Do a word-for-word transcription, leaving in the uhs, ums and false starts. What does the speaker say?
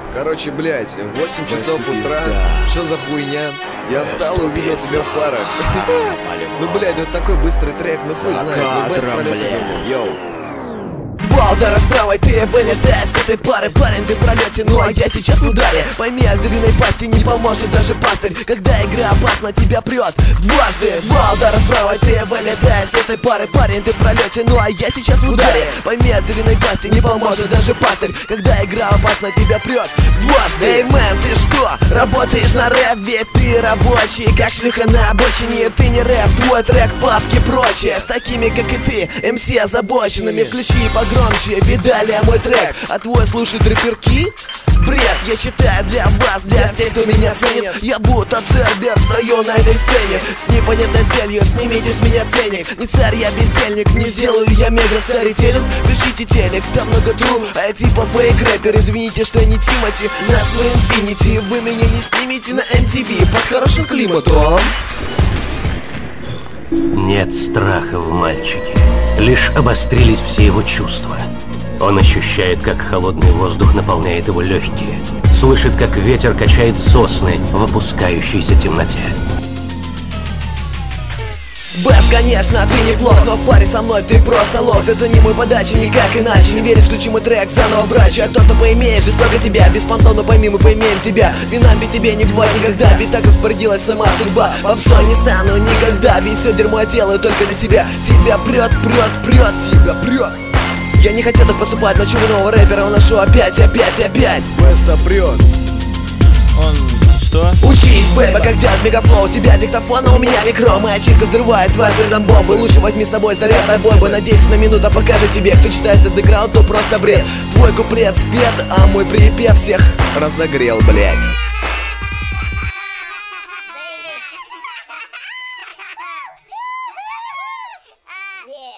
Короче, блядь, восемь часов утра, что за хуйня? Я встал и увидел тебя в парах. Ну, блядь, вот такой быстрый трек, ну хуй знает, ну без пролета думаю. Два удара с правой, ты вылетаешь с этой пары. Парень, ты в пролете, ну а я сейчас в ударе. Пойми, от звериной пасти не поможет даже пастырь, когда игра опасна, тебя прет дважды. Два удара с правой, ты вылетаешь с этой пары. Парень, ты в пролете, ну а я сейчас в ударе. Пойми, от звериной пасти не поможет даже пастырь, когда игра опасна, тебя прет дважды. Эй, мэн, ты что, работаешь на рэп? Ведь ты рабочий, как шлюха на обочине. Ты не рэп, твой трек, папки, прочее. С такими, как и ты, эм си озабоченными. Включи погромче, видали мой трек, а твой слушает рэперки? Бред, я считаю, для вас, для всех, кто меня ценит. Я будто цербер, стою на этой сцене с непонятной целью, снимите с меня ценник. Не царь, я бездельник, не сделаю я мега старителен. Включите телек, там много тру, а я типа фейк рэпер. Извините, что я не Тимати, на свой инфинити вы меня не снимете на эм ти ви под хорошим климатом. Нет страха в мальчике, лишь обострились все его чувства. Он ощущает, как холодный воздух наполняет его легкие, слышит, как ветер качает сосны в опускающейся темноте. Бэс, конечно, ты неплох, но в паре со мной ты просто лох. Зацени мой подачи, никак иначе. Не веришь, включи мой трек, заново брачу. А тот, кто поимеет жестоко тебя, без понтов, но пойми, мы поимеем тебя. Вина ведь тебе не бывает никогда, ведь так распорядилась сама судьба. Попсой не стану никогда, ведь все дерьмо я делаю только для себя. Тебя прет, прет, прет, тебя прет. Я не хотел так поступать, но чумного рэпера уношу опять, опять, опять. Беста прет. Он что? Учись, бэйба, как делать мегафлоу. У тебя диктофон, а у меня микро. Моя читка взрывает твоим взглядом бомбы. Лучше возьми с собой заряд от бомбы. На десять на минуту а покажу тебе. Кто читает этот экран, то просто бред. Твой куплет спет, а мой припев всех разогрел, блять.